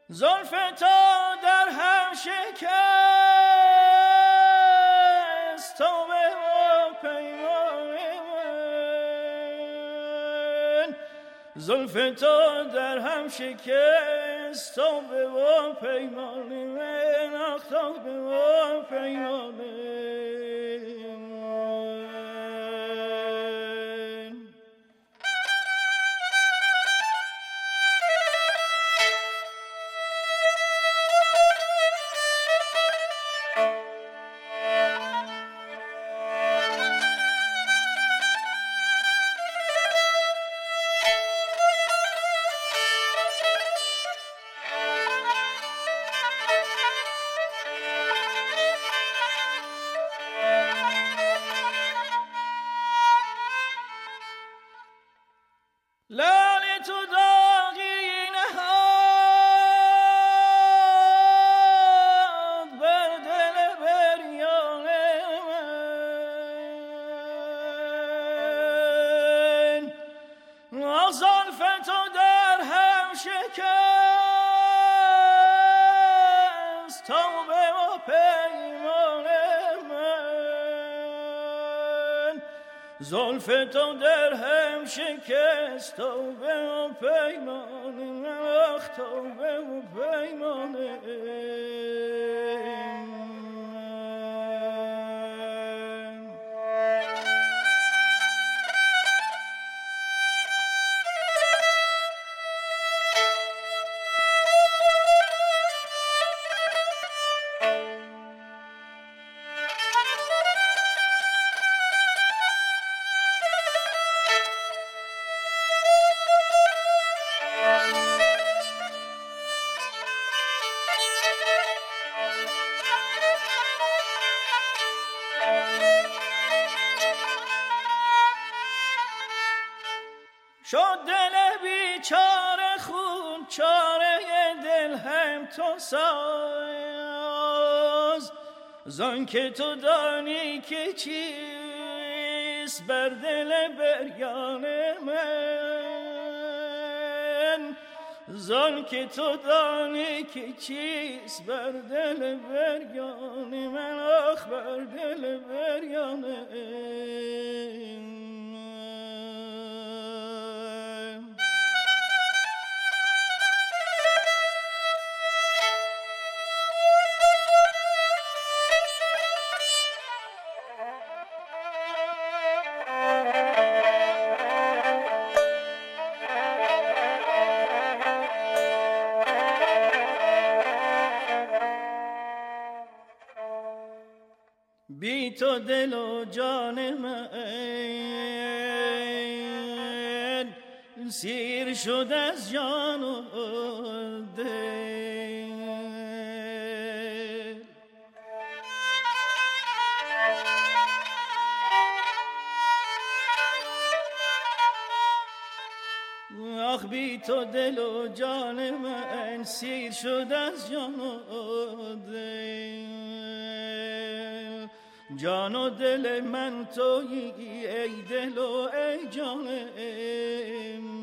زلف تو در هم شکست توبه و پیمان من، زلف تو در هم شکست توبه و پیمان من، آخ توبه و پیمان من. لاله تو داغی نهاد بر دل بریان من، زلف تو در هم شکست توبه و پیمان من، زلف تو در هم شکست توبه و پیمان من، آخ توبه و پیمان من. شد دل بیچاره خون چاره دل هم تو ساز، زان که تو دانی که چیست بر دل بریان من، زان که تو دانی که چیست بر دل بریان من، آخ بر دل بریان من. بی تو دل و جان من سیر شد از جان و دل، آخ بی تو دل و جان من سیر شد از جان و دل، جان و دل من تویی ای دل و ای جان من.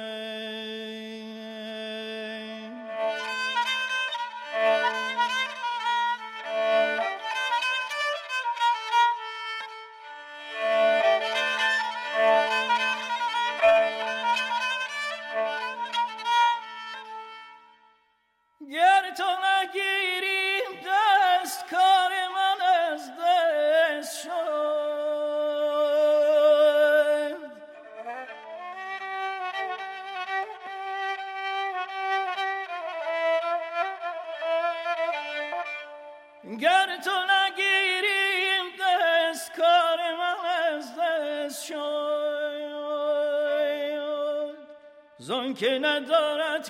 گر تو نگیریم دست کار من از دست شد، گر تو نگیریم دست کار من از دست شد، زان که ندارد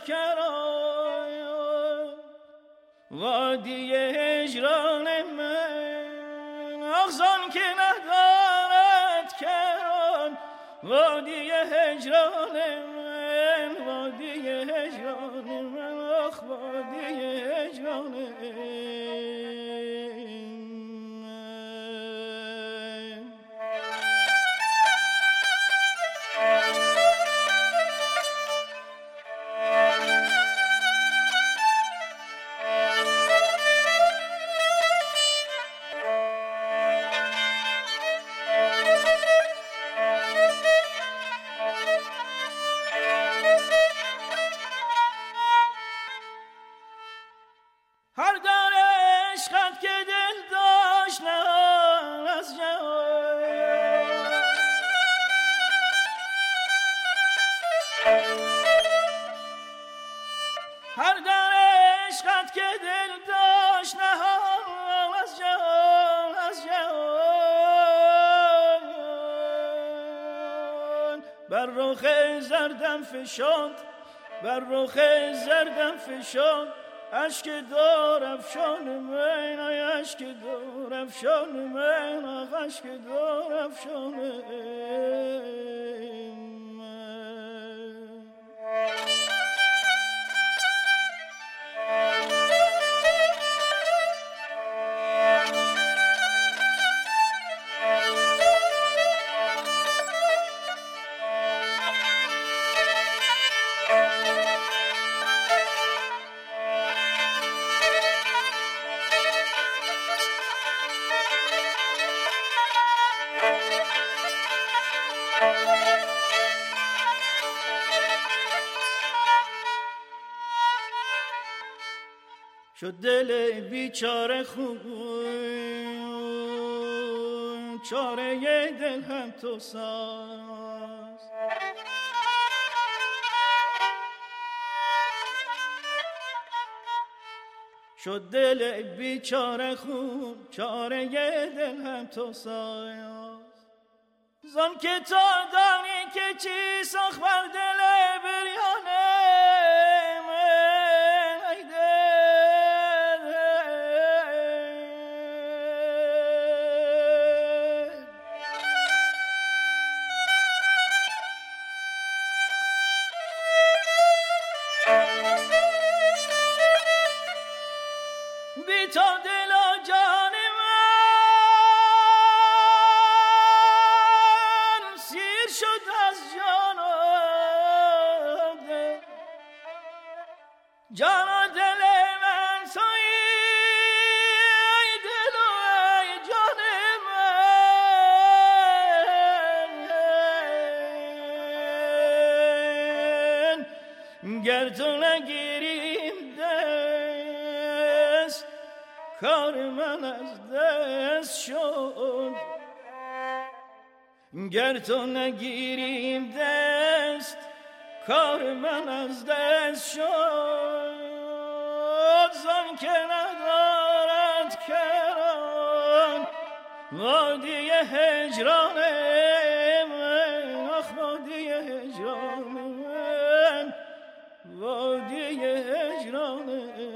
کران وادی هجران من، آخ زان که ندارد کران وادی هجران من، وادی هجران من، آخ وادی هجران من. زردم فشاند بر رخ زردم فشاند اشک دار افشان من ای اشک دار افشان من اشک دار افشان من شد دل بیچاره خون چاره دل هم تو ساز شد دل بیچاره خون چاره دل هم تو ساز زن که تا دانی که چی ساخت بر دل بریانه بی تا دل و جان من سیر شد از جان و دل جان و دل من تویی ای دل و ای جان من گر تو نگیریم دست کار من از دست شد گر تو نگیریم دست کار من از دست شد زن که ندارد کران وادی هجران من آخ وادی هجران من وادی هجران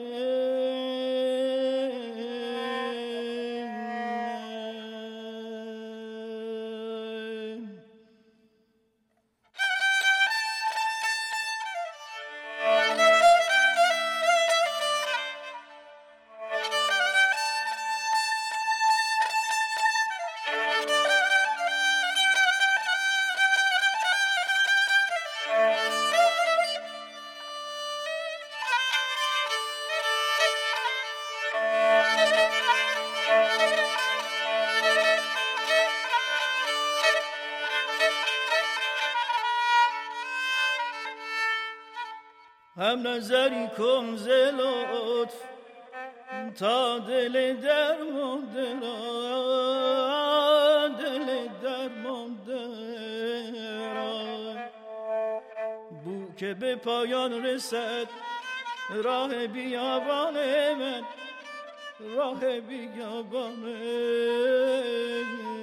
هم نظری کن ز لطف تا دل درمانده را دل درمانده را بو که به پایان رسد راه بیابان من راه بیابان من